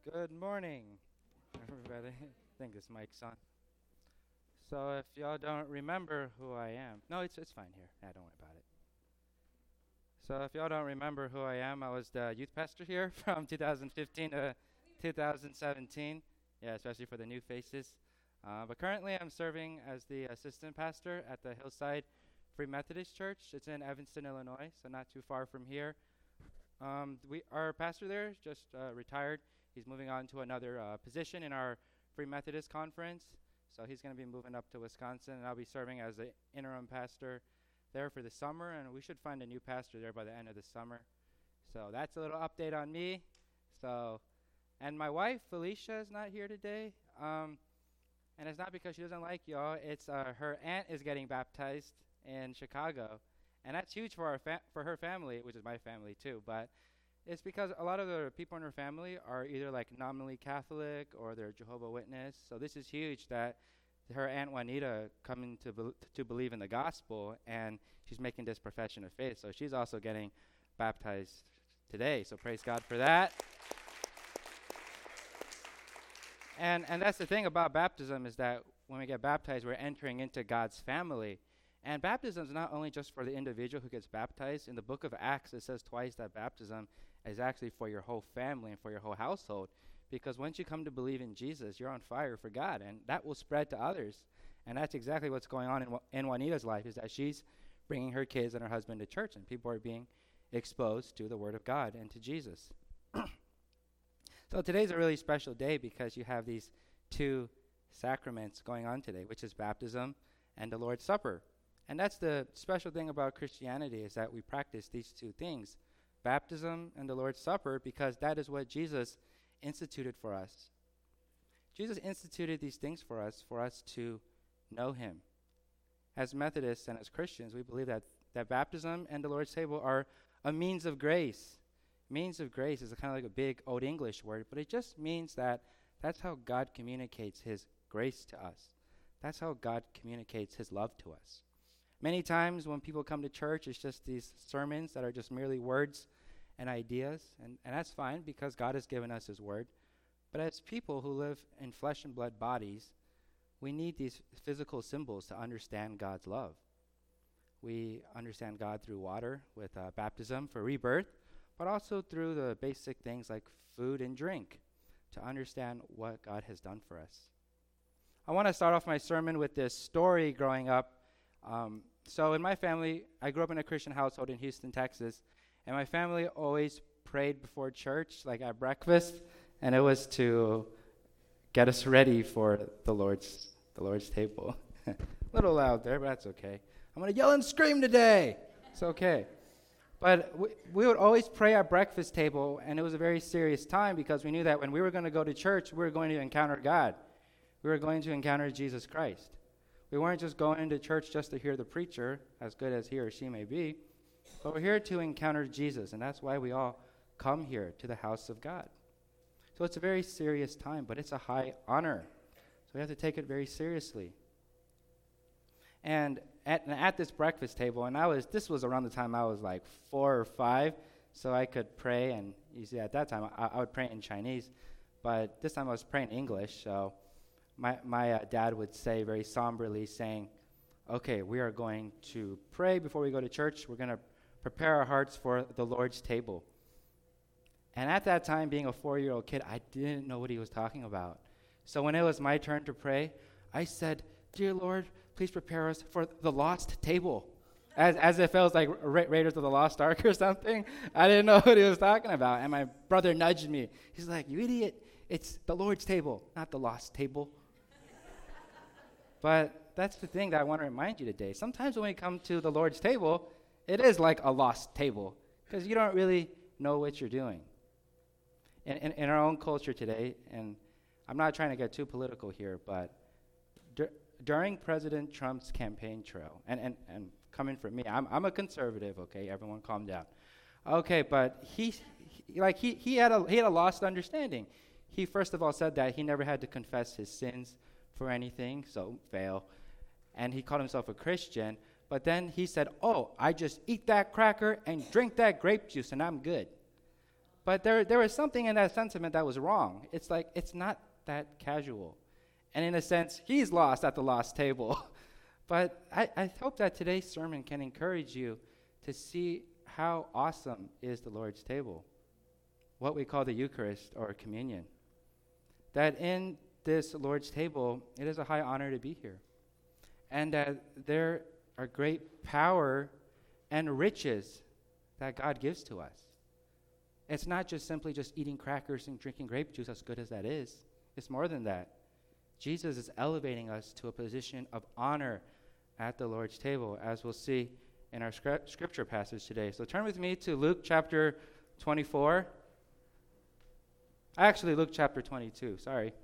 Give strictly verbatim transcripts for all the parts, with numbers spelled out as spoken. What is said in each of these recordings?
Good morning, everybody. I think this mic's on. So if y'all don't remember who I am, no, it's it's fine here. Yeah, don't worry about it. So if y'all don't remember who I am, I was the youth pastor here from two thousand fifteen to two thousand seventeen. Yeah, especially for the new faces. Uh, but currently, I'm serving as the assistant pastor at the Hillside Free Methodist Church. It's in Evanston, Illinois, so not too far from here. Um, we our pastor there just uh, retired. He's moving on to another uh, position in our Free Methodist Conference. So he's going to be moving up to Wisconsin, and I'll be serving as the interim pastor there for the summer, and we should find a new pastor there by the end of the summer. So that's a little update on me. So, and my wife, Felicia, is not here today, um, and it's not because she doesn't like y'all. It's uh, her aunt is getting baptized in Chicago, and that's huge for our fa- for her family, which is my family too, but it's because a lot of the people in her family are either like nominally Catholic or they're Jehovah Witness. So this is huge that her Aunt Juanita coming to bel to believe in the gospel, and she's making this profession of faith. So she's also getting baptized today. So praise God for that. And and that's the thing about baptism is that when we get baptized, we're entering into God's family. And baptism is not only just for the individual who gets baptized. In the book of Acts, it says twice that baptism is actually for your whole family and for your whole household. Because once you come to believe in Jesus, you're on fire for God, and that will spread to others. And that's exactly what's going on in, Wa- in Juanita's life, is that she's bringing her kids and her husband to church, and people are being exposed to the Word of God and to Jesus. So today's a really special day because you have these two sacraments going on today, which is baptism and the Lord's Supper. And that's the special thing about Christianity, is that we practice these two things, baptism and the Lord's Supper, because that is what Jesus instituted for us. Jesus instituted these things for us, for us to know him. As Methodists and as Christians, we believe that, that baptism and the Lord's table are a means of grace. Means of grace is kind of like a big Old English word, but it just means that that's how God communicates his grace to us. That's how God communicates his love to us. Many times when people come to church, it's just these sermons that are just merely words and ideas, and, and that's fine because God has given us his word. But as people who live in flesh and blood bodies, we need these physical symbols to understand God's love. We understand God through water with uh, baptism for rebirth, but also through the basic things like food and drink to understand what God has done for us. I want to start off my sermon with this story growing up. Um, so in my family, I grew up in a Christian household in Houston, Texas, and my family always prayed before church, like at breakfast, and it was to get us ready for the Lord's the Lord's table. A little loud there, but that's okay. I'm going to yell and scream today. It's okay. But we, we would always pray at breakfast table, and it was a very serious time because we knew that when we were going to go to church, we were going to encounter God. We were going to encounter Jesus Christ. We weren't just going to church just to hear the preacher, as good as he or she may be, but we're here to encounter Jesus, and that's why we all come here to the house of God. So it's a very serious time, but it's a high honor. So we have to take it very seriously. And at, at this breakfast table, and I was this was around the time I was like four or five, so I could pray, and you see at that time I, I would pray in Chinese, but this time I was praying English, so my, my uh, dad would say very somberly, saying, okay, we are going to pray before we go to church. We're going to prepare our hearts for the Lord's table. And at that time, being a four-year-old kid, I didn't know what he was talking about. So when it was my turn to pray, I said, dear Lord, please prepare us for the lost table. As as if it was like Ra- Raiders of the Lost Ark or something. I didn't know what he was talking about. And my brother nudged me. He's like, you idiot, it's the Lord's table, not the lost table. But that's the thing that I want to remind you today. Sometimes when we come to the Lord's table, it is like a lost table because you don't really know what you're doing. In, in, in our own culture today, and I'm not trying to get too political here, but dur- during President Trump's campaign trail, and, and, and coming from me, I'm, I'm a conservative, okay? Everyone calm down. Okay, but he, he like he, he had a he had a lost understanding. He first of all said that he never had to confess his sins for anything, so fail. And he called himself a Christian, but then he said, oh, I just eat that cracker and drink that grape juice and I'm good. But there, there was something in that sentiment that was wrong. It's like, it's not that casual. And in a sense, he's lost at the lost table. But I, I hope that today's sermon can encourage you to see how awesome is the Lord's table, what we call the Eucharist or communion. That in this Lord's table, it is a high honor to be here. And that there are great power and riches that God gives to us. It's not just simply just eating crackers and drinking grape juice, as good as that is. It's more than that. Jesus is elevating us to a position of honor at the Lord's table, as we'll see in our scri- scripture passage today. So turn with me to Luke chapter twenty-four. Actually, Luke chapter twenty-two, sorry.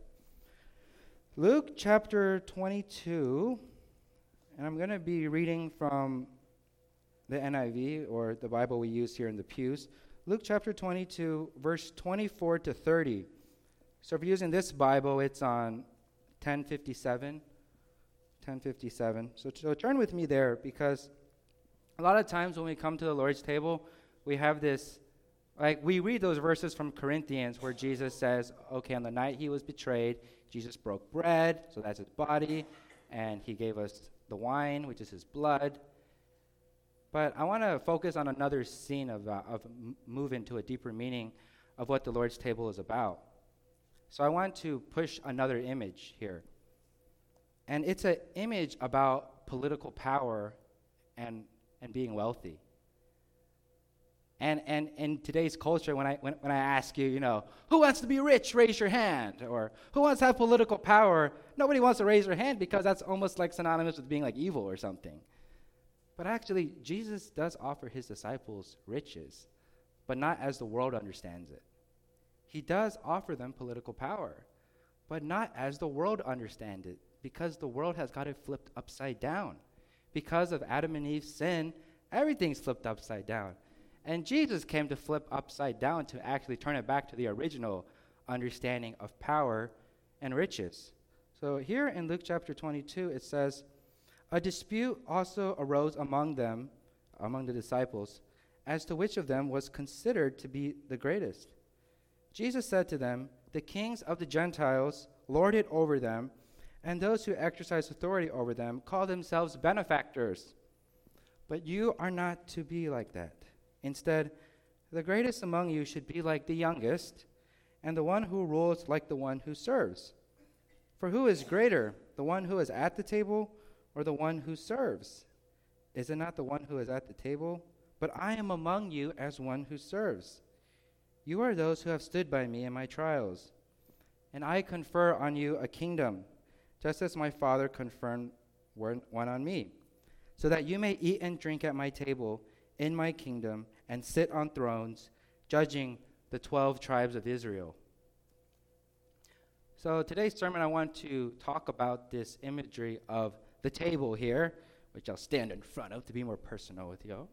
Luke chapter twenty-two, and I'm going to be reading from the N I V, or the Bible we use here in the pews. Luke chapter twenty-two, verse twenty-four to thirty. So if you're using this Bible, it's on ten fifty-seven. ten fifty-seven. So, so turn with me there, because a lot of times when we come to the Lord's table, we have this, like we read those verses from Corinthians where Jesus says, okay, on the night he was betrayed, Jesus broke bread, so that's his body, and he gave us the wine, which is his blood. But I want to focus on another scene of, uh, of m- move into a deeper meaning of what the Lord's table is about. So I want to push another image here. And it's an image about political power and, and being wealthy. And, and in today's culture, when I, when, when I ask you, you know, who wants to be rich, raise your hand. Or who wants to have political power? Nobody wants to raise their hand, because that's almost like synonymous with being like evil or something. But actually, Jesus does offer his disciples riches, but not as the world understands it. He does offer them political power, but not as the world understands it, because the world has got it flipped upside down. Because of Adam and Eve's sin, everything's flipped upside down. And Jesus came to flip upside down to actually turn it back to the original understanding of power and riches. So here in Luke chapter twenty-two, it says, a dispute also arose among them, among the disciples, as to which of them was considered to be the greatest. Jesus said to them, the kings of the Gentiles lord it over them, and those who exercise authority over them call themselves benefactors. But you are not to be like that. Instead, the greatest among you should be like the youngest, and the one who rules like the one who serves. For who is greater, the one who is at the table or the one who serves? Is it not the one who is at the table? But I am among you as one who serves. You are those who have stood by me in my trials, and I confer on you a kingdom, just as my Father conferred one on me, so that you may eat and drink at my table in my kingdom and sit on thrones, judging the twelve tribes of Israel. So today's sermon, I want to talk about this imagery of the table here, which I'll stand in front of to be more personal with you.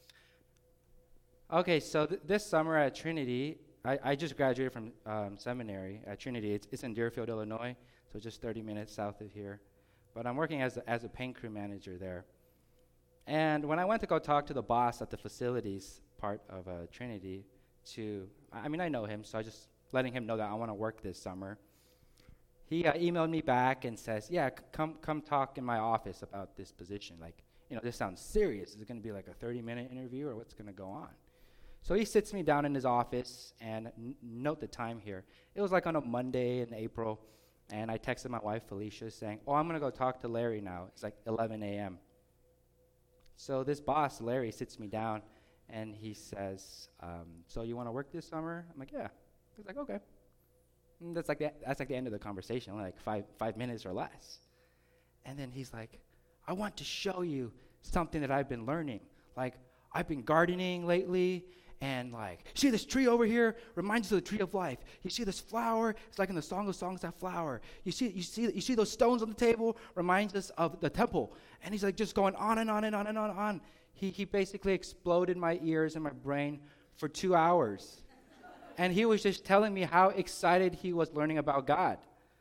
Okay, so th- this summer at Trinity, I, I just graduated from um, seminary at Trinity. It's, it's in Deerfield, Illinois, so just thirty minutes south of here. But I'm working as a, as a paint crew manager there. And when I went to go talk to the boss at the facilities part of uh, Trinity, to, I mean, I know him, so I just letting him know that I want to work this summer. He uh, emailed me back and says, yeah, c- come come talk in my office about this position. Like, you know, this sounds serious. Is it going to be like a thirty-minute interview, or what's going to go on? So he sits me down in his office, and n- note the time here. It was like on a Monday in April, and I texted my wife, Felicia, saying, oh, I'm going to go talk to Larry now. It's like eleven a.m. So this boss, Larry, sits me down, and he says, um, so you want to work this summer? I'm like, yeah. He's like, okay. And that's like the, that's like the end of the conversation, only like five five minutes or less. And then he's like, I want to show you something that I've been learning. Like, I've been gardening lately, and like, see this tree over here? Reminds you of the tree of life. You see this flower? It's like in the Song of Songs, that flower. You see, you see, you see those stones on the table? Reminds us of the temple. And he's like just going on and on and on and on and on. He he basically exploded my ears and my brain for two hours. And he was just telling me how excited he was learning about God.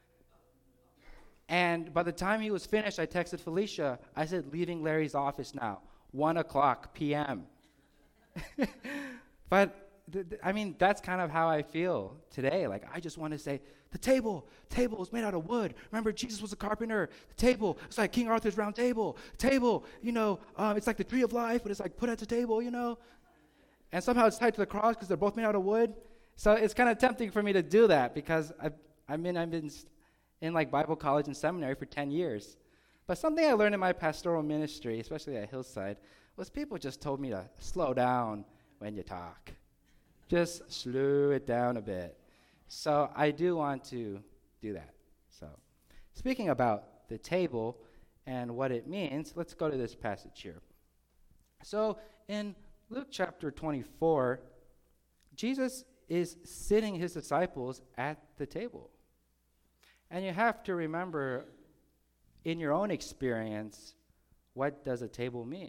And by the time he was finished, I texted Felicia. I said, leaving Larry's office now, one o'clock p.m. But th- th- I mean, that's kind of how I feel today. Like, I just want to say, the table, table is made out of wood. Remember, Jesus was a carpenter. The table, it's like King Arthur's round table. Table, you know, um, it's like the tree of life, but it's like put at the table, you know. And somehow it's tied to the cross because they're both made out of wood. So it's kind of tempting for me to do that because I've, I mean, I've been in like Bible college and seminary for ten years. But something I learned in my pastoral ministry, especially at Hillside, was people just told me to slow down when you talk. Just slow it down a bit. So I do want to do that. So speaking about the table and what it means, let's go to this passage here. So in Luke chapter twenty-four, Jesus is sitting his disciples at the table. And you have to remember, in your own experience, what does a table mean?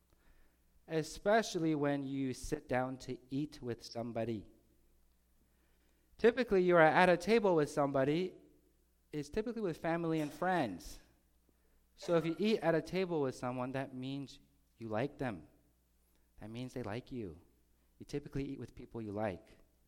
Especially when you sit down to eat with somebody. Typically, you are at a table with somebody, it's typically with family and friends. So if you eat at a table with someone, that means you like them. That means they like you. You typically eat with people you like.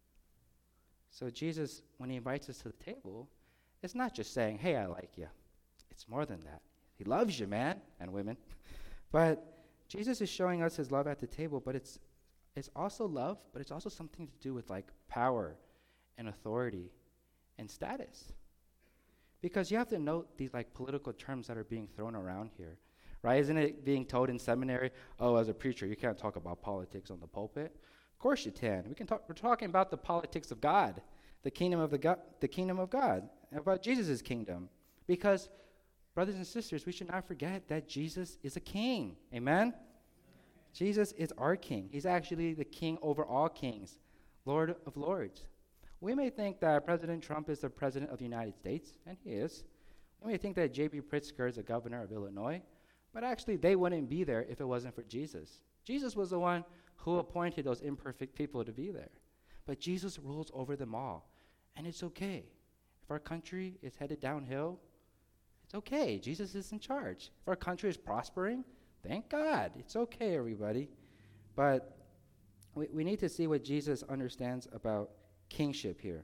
So Jesus, when he invites us to the table, it's not just saying, hey, I like you. It's more than that. He loves you, man, and women. But Jesus is showing us his love at the table, but it's it's also love, but it's also something to do with like power and authority and status. Because you have to note these like political terms that are being thrown around here, right? Isn't it being told in seminary, oh, as a preacher, you can't talk about politics on the pulpit? Of course you can. We can talk. We're talking about the politics of God, the kingdom of the God, the kingdom of God, about Jesus' kingdom. Because, brothers and sisters, we should not forget that Jesus is a king. Amen? Jesus is our king. He's actually the king over all kings, Lord of lords. We may think that President Trump is the president of the United States, and he is. We may think that J B Pritzker is the governor of Illinois, but actually they wouldn't be there if it wasn't for Jesus. Jesus was the one who appointed those imperfect people to be there. But Jesus rules over them all, and it's okay. If our country is headed downhill, it's okay. Jesus is in charge. If our country is prospering, thank God. It's okay, everybody. But we, we need to see what Jesus understands about kingship here.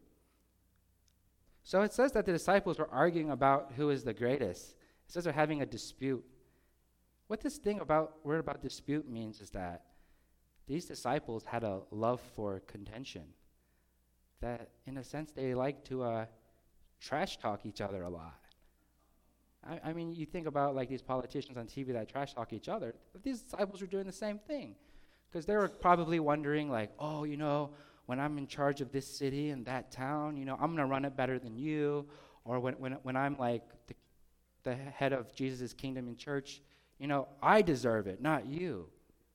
So it says that the disciples were arguing about who is the greatest. It says they're having a dispute. What this thing about word about dispute means is that these disciples had a love for contention. That, in a sense, they like to uh, trash talk each other a lot. I, I mean, you think about like these politicians on T V that trash talk each other. But these disciples were doing the same thing, because they were probably wondering, like, oh, you know, when I'm in charge of this city and that town, you know, I'm gonna run it better than you. Or when when when I'm like the, the head of Jesus' kingdom in church, you know, I deserve it, not you.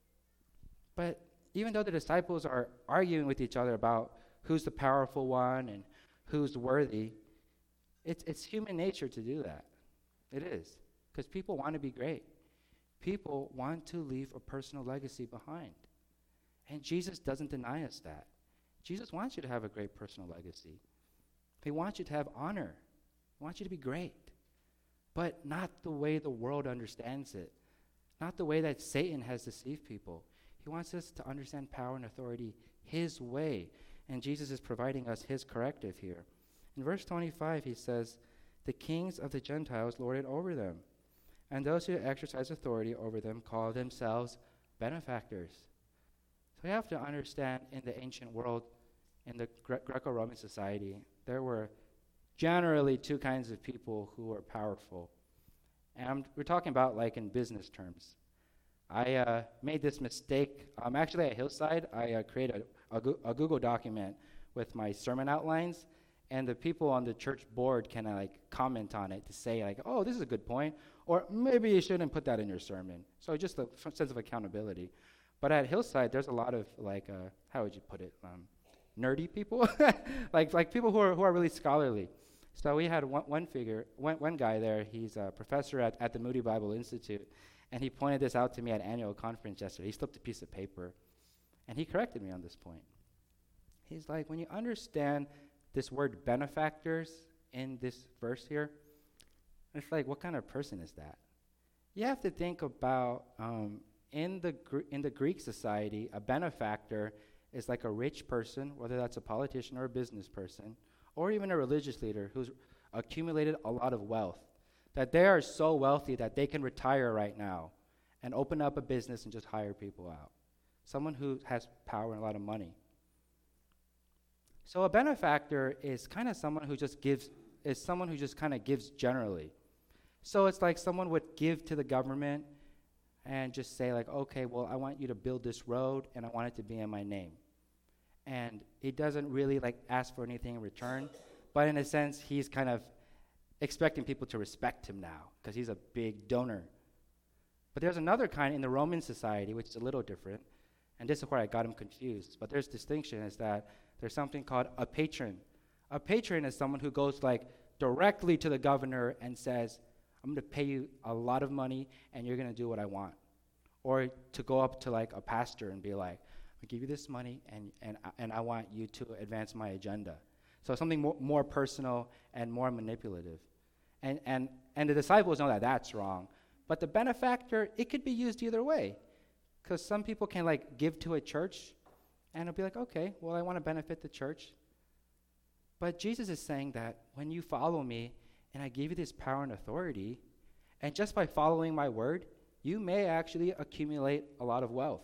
But even though the disciples are arguing with each other about who's the powerful one and who's worthy, it's it's human nature to do that. It is. Because people want to be great. People want to leave a personal legacy behind. And Jesus doesn't deny us that. Jesus wants you to have a great personal legacy. He wants you to have honor. He wants you to be great. But not the way the world understands it. Not the way that Satan has deceived people. He wants us to understand power and authority his way. And Jesus is providing us his corrective here. In verse twenty-five, he says, the kings of the Gentiles lord it over them, and those who exercise authority over them call themselves benefactors. So you have to understand, in the ancient world, in the Gre- Greco-Roman society, there were generally two kinds of people who were powerful. And I'm, we're talking about like in business terms. I uh, made this mistake. Um, actually, at Hillside, I uh, created a, a, Go- a Google document with my sermon outlines, and the people on the church board can uh, like comment on it to say like, oh, this is a good point, or maybe you shouldn't put that in your sermon. So just a f- sense of accountability. But at Hillside, there's a lot of like, uh, how would you put it, um, nerdy people, like like people who are who are really scholarly. So we had one, one figure, one, one guy there. He's a professor at, at the Moody Bible Institute, and he pointed this out to me at annual conference yesterday. He slipped a piece of paper, and he corrected me on this point. He's like, when you understand this word benefactors in this verse here, it's like, what kind of person is that? You have to think about, um, in the Gr- in the Greek society, a benefactor is like a rich person, whether that's a politician or a business person, or even a religious leader who's accumulated a lot of wealth, that they are so wealthy that they can retire right now and open up a business and just hire people out. Someone who has power and a lot of money. So a benefactor is kind of someone who just gives, is someone who just kind of gives generally. So it's like someone would give to the government and just say like, okay, well, I want you to build this road and I want it to be in my name. And he doesn't really like ask for anything in return, but in a sense, he's kind of expecting people to respect him now because he's a big donor. But there's another kind in the Roman society, which is a little different, and this is where I got him confused. But there's distinction is that there's something called a patron. A patron is someone who goes like directly to the governor and says, I'm going to pay you a lot of money and you're going to do what I want. Or to go up to like a pastor and be like, I'll give you this money and, and, and I want you to advance my agenda. So something more, more personal and more manipulative. And, and, and the disciples know that that's wrong. But the benefactor, it could be used either way. Because some people can like give to a church and it'll be like, okay, well, I want to benefit the church. But Jesus is saying that when you follow me and I give you this power and authority, and just by following my word, you may actually accumulate a lot of wealth.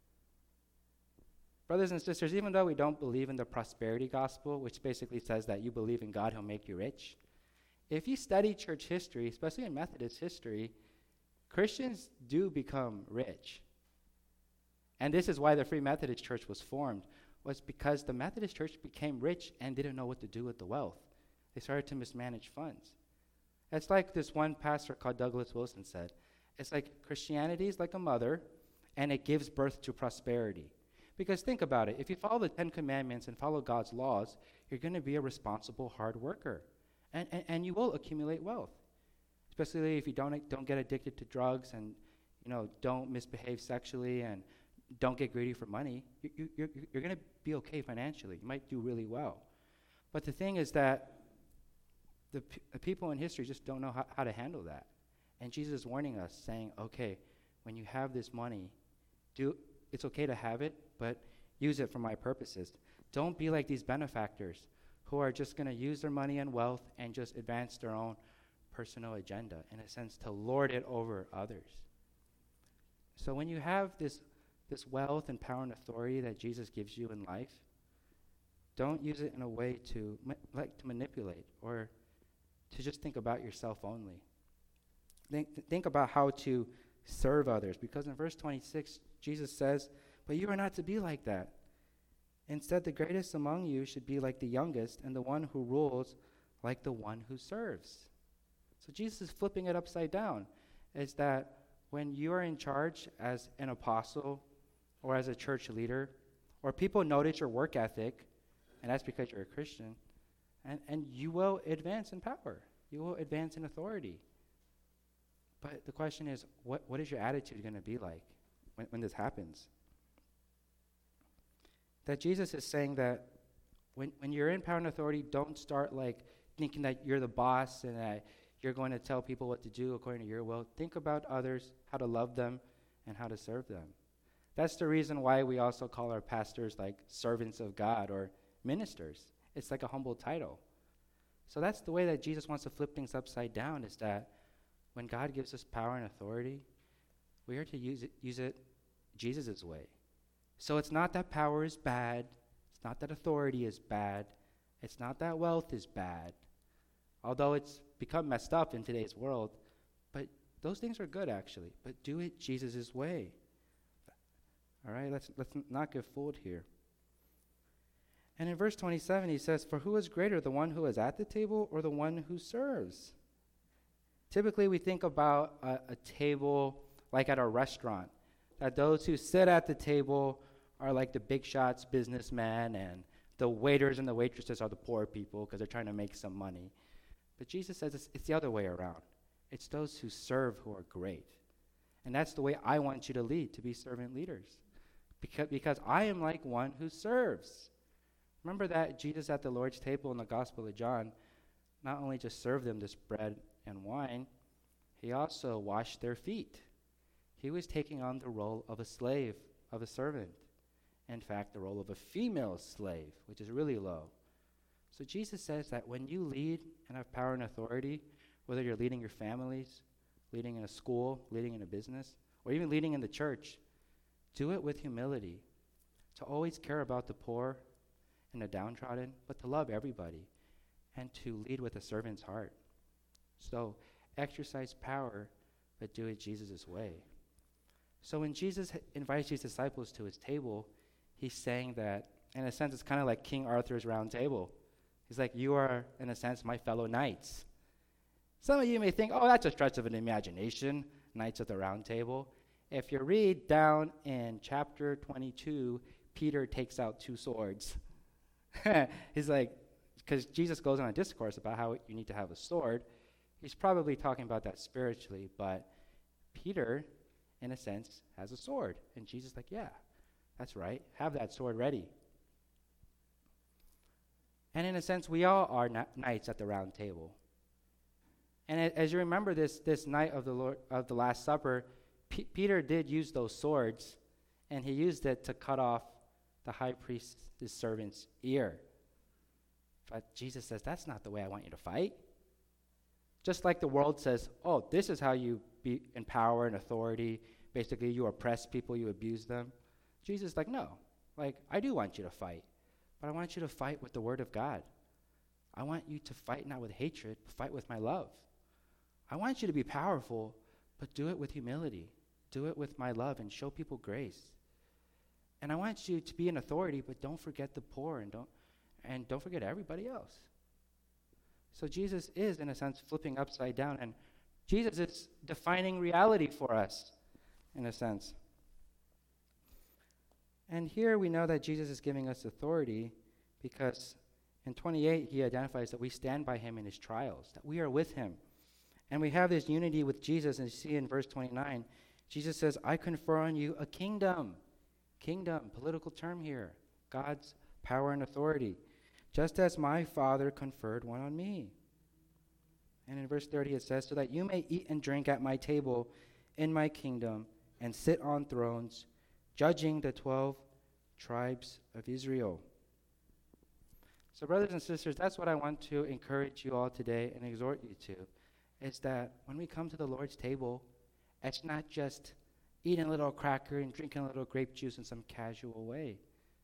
Brothers and sisters, even though we don't believe in the prosperity gospel, which basically says that you believe in God, he'll make you rich, if you study church history, especially in Methodist history, Christians do become rich. And this is why the Free Methodist Church was formed, was because the Methodist Church became rich and didn't know what to do with the wealth. They started to mismanage funds. It's like this one pastor called Douglas Wilson said, it's like Christianity is like a mother, and it gives birth to prosperity. Because think about it, if you follow the Ten Commandments and follow God's laws, you're going to be a responsible hard worker. And, and, and you will accumulate wealth, especially if you don't, don't get addicted to drugs and you know, don't misbehave sexually and don't get greedy for money. You, you, you're you're going to be okay financially. You might do really well. But the thing is that the, p- the people in history just don't know how, how to handle that. And Jesus is warning us, saying, okay, when you have this money, do it's okay to have it, but use it for my purposes. Don't be like these benefactors who are just going to use their money and wealth and just advance their own personal agenda, in a sense, to lord it over others. So when you have this, this wealth and power and authority that Jesus gives you in life, don't use it in a way to ma- like to manipulate or to just think about yourself only. Think, th- think about how to serve others, because in verse twenty-six, Jesus says, but you are not to be like that. Instead, the greatest among you should be like the youngest, and the one who rules like the one who serves. So Jesus is flipping it upside down. Is that when you are in charge as an apostle or as a church leader, or people notice your work ethic, and that's because you're a Christian, and, and you will advance in power. You will advance in authority. But the question is, what, what is your attitude going to be like when, when this happens? That Jesus is saying that when, when you're in power and authority, don't start like thinking that you're the boss and that you're going to tell people what to do according to your will. Think about others, how to love them, and how to serve them. That's the reason why we also call our pastors like servants of God or ministers. It's like a humble title. So that's the way that Jesus wants to flip things upside down, is that when God gives us power and authority, we are to use it, use it Jesus' way. So it's not that power is bad. It's not that authority is bad. It's not that wealth is bad. Although it's become messed up in today's world, but those things are good actually. But do it Jesus' way. All right, let's let's not get fooled here. And in verse twenty-seven, he says, for who is greater, the one who is at the table or the one who serves? Typically, we think about a, a table like at a restaurant, that those who sit at the table are like the big shots businessmen, and the waiters and the waitresses are the poor people because they're trying to make some money. But Jesus says it's, it's the other way around. It's those who serve who are great. And that's the way I want you to lead, to be servant leaders. Because, because I am like one who serves. Remember that Jesus at the Lord's table in the Gospel of John not only just served them this bread and wine, he also washed their feet. He was taking on the role of a slave, of a servant. in fact, the role of a female slave, which is really low. So Jesus says that when you lead and have power and authority, whether you're leading your families, leading in a school, leading in a business, or even leading in the church, do it with humility, to always care about the poor and the downtrodden, but to love everybody, and to lead with a servant's heart. So exercise power, but do it Jesus' way. So when Jesus h- invites his disciples to his table, he's saying that, in a sense, it's kind of like King Arthur's round table. He's like, you are, in a sense, my fellow knights. Some of you may think, oh, that's a stretch of an imagination, Knights of the Round Table. If you read down in chapter twenty-two, Peter takes out two swords. He's like, because Jesus goes on a discourse about how you need to have a sword. He's probably talking about that spiritually, but Peter, in a sense, has a sword. And Jesus is like, yeah, that's right. Have that sword ready. And in a sense, we all are na- knights at the round table. And a- as you remember this this night of the Lord of the Last Supper, P- Peter did use those swords, and he used it to cut off the high priest's servant's ear. But Jesus says, that's not the way I want you to fight. Just like the world says, oh, this is how you be in power and authority. Basically, you oppress people, you abuse them. Jesus is like, no. Like, I do want you to fight. But I want you to fight with the word of God. I want you to fight not with hatred, but fight with my love. I want you to be powerful, but do it with humility. Do it with my love and show people grace. And I want you to be in authority, but don't forget the poor and don't and don't forget everybody else. So Jesus is, in a sense, flipping upside down, and Jesus is defining reality for us, in a sense. And here we know that Jesus is giving us authority because in twenty-eight, he identifies that we stand by him in his trials, that we are with him. And we have this unity with Jesus, and you see in verse twenty-nine, Jesus says, I confer on you a kingdom. Kingdom, political term here. God's power and authority. Just as my Father conferred one on me. And in verse thirty it says, so that you may eat and drink at my table in my kingdom and sit on thrones, judging the twelve tribes of Israel. So brothers and sisters, that's what I want to encourage you all today and exhort you to, is that when we come to the Lord's table, it's not just eating a little cracker and drinking a little grape juice in some casual way.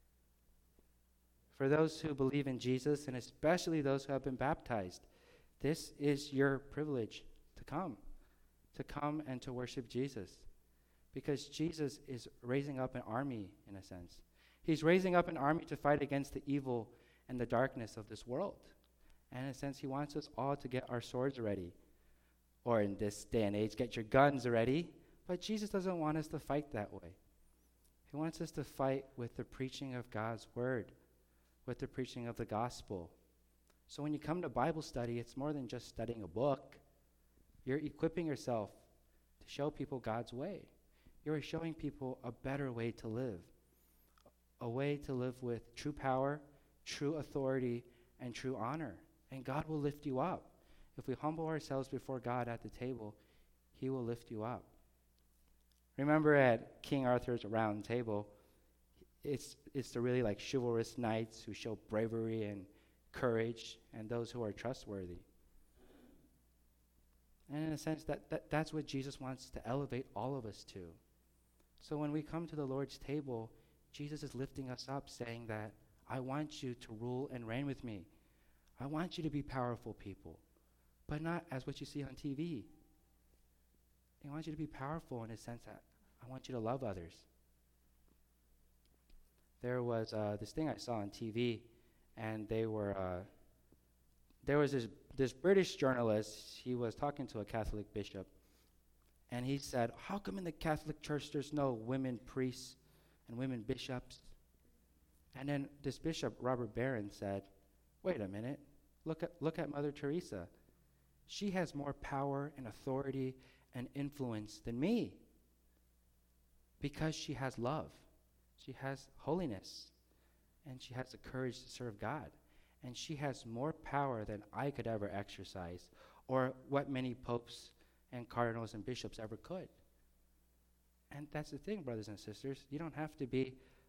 For those who believe in Jesus, and especially those who have been baptized, this is your privilege to come, to come and to worship Jesus. Because Jesus is raising up an army, in a sense. He's raising up an army to fight against the evil and the darkness of this world. And in a sense, he wants us all to get our swords ready. Or in this day and age, get your guns ready. But Jesus doesn't want us to fight that way. He wants us to fight with the preaching of God's word, with the preaching of the gospel. So when you come to Bible study, it's more than just studying a book. You're equipping yourself to show people God's way. You're showing people a better way to live, a way to live with true power, true authority, and true honor. And God will lift you up. If we humble ourselves before God at the table, he will lift you up. Remember at King Arthur's round table, it's it's the really like chivalrous knights who show bravery and courage and those who are trustworthy. And in a sense, that, that that's what Jesus wants to elevate all of us to. So when we come to the Lord's table, Jesus is lifting us up, saying that, I want you to rule and reign with me. I want you to be powerful people, but not as what you see on T V. I want you to be powerful in a sense that I want you to love others. There was uh, this thing I saw on T V, and they were, uh, there was this, this British journalist. He was talking to a Catholic bishop, and he said, how come in the Catholic Church there's no women priests and women bishops? And then this bishop, Robert Barron, said, wait a minute, look at, look at Mother Teresa. She has more power and authority and influence than me because she has love. She has holiness, and she has the courage to serve God. And she has more power than I could ever exercise, or what many popes and cardinals and bishops ever could. And that's the thing, brothers and sisters. You don't have to be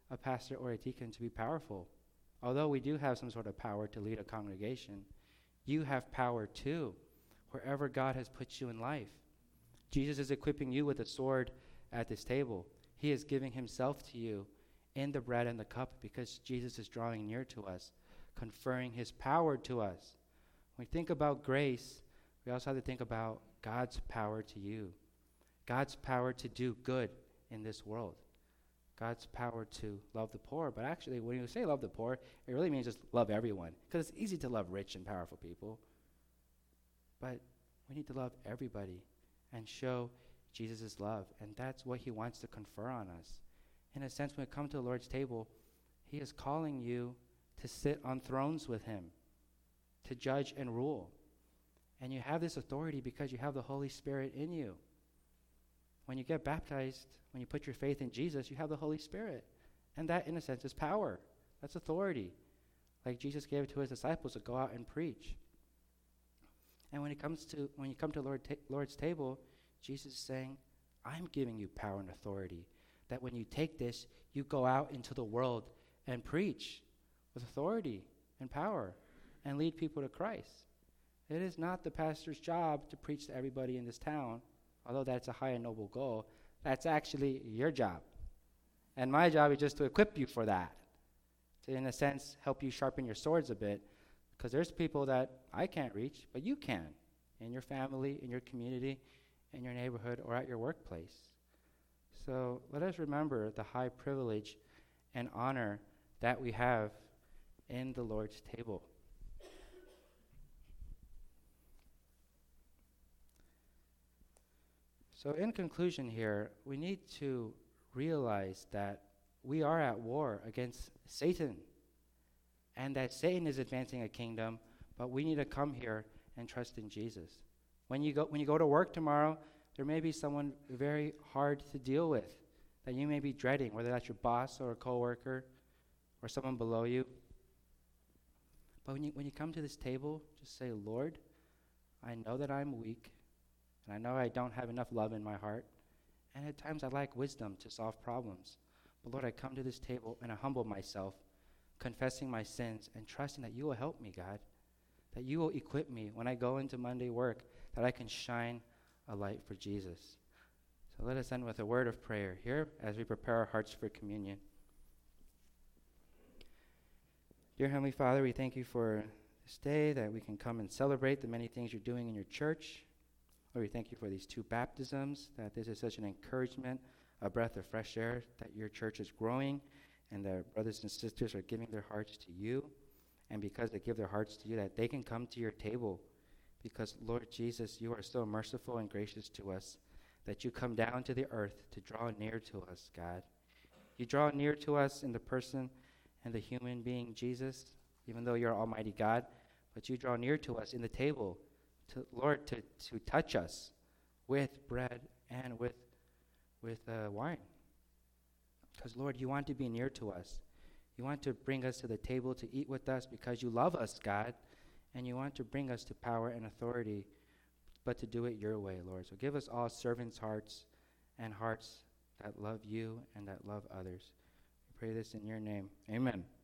a pastor or a deacon to be powerful. Although we do have some sort of power to lead a congregation, you have power too, wherever God has put you in life. Jesus is equipping you with a sword at this table. He is giving himself to you in the bread and the cup because Jesus is drawing near to us, conferring his power to us. When we think about grace, we also have to think about God's power to you, God's power to do good in this world, God's power to love the poor. But actually, when you say love the poor, it really means just love everyone, because it's easy to love rich and powerful people. But we need to love everybody and show Jesus' love, and that's what he wants to confer on us. In a sense, when we come to the Lord's table, he is calling you to sit on thrones with him, to judge and rule. And you have this authority because you have the Holy Spirit in you. When you get baptized, when you put your faith in Jesus, you have the Holy Spirit. And that, in a sense, is power. That's authority. Like Jesus gave it to his disciples to go out and preach. And when it comes to when you come to Lord ta- Lord's table, Jesus is saying, I'm giving you power and authority. That when you take this, you go out into the world and preach with authority and power and lead people to Christ. It is not the pastor's job to preach to everybody in this town, although that's a high and noble goal. That's actually your job. And my job is just to equip you for that, to, in a sense, help you sharpen your swords a bit, because there's people that I can't reach, but you can, in your family, in your community, in your neighborhood, or at your workplace. So let us remember the high privilege and honor that we have in the Lord's table. So in conclusion here, we need to realize that we are at war against Satan, and that Satan is advancing a kingdom, but we need to come here and trust in Jesus. When you go when you go to work tomorrow, there may be someone very hard to deal with that you may be dreading, whether that's your boss or a coworker or someone below you. But when you when you come to this table, just say, Lord, I know that I'm weak, and I know I don't have enough love in my heart, and at times I lack wisdom to solve problems. But Lord, I come to this table and I humble myself, confessing my sins and trusting that you will help me, God, that you will equip me when I go into Monday work, that I can shine a light for Jesus. So let us end with a word of prayer here as we prepare our hearts for communion. Dear Heavenly Father, we thank you for this day, that we can come and celebrate the many things you're doing in your church. Lord, we thank you for these two baptisms, that this is such an encouragement, a breath of fresh air, that your church is growing and their brothers and sisters are giving their hearts to you. And because they give their hearts to you, that they can come to your table. Because, Lord Jesus, you are so merciful and gracious to us, that you come down to the earth to draw near to us, God. You draw near to us in the person and the human being Jesus, even though you're Almighty God, but you draw near to us in the table, to Lord, to, to touch us with bread and with, with uh, wine. Because, Lord, you want to be near to us. You want to bring us to the table to eat with us because you love us, God, and you want to bring us to power and authority, but to do it your way, Lord. So give us all servants' hearts and hearts that love you and that love others. We pray this in your name. Amen.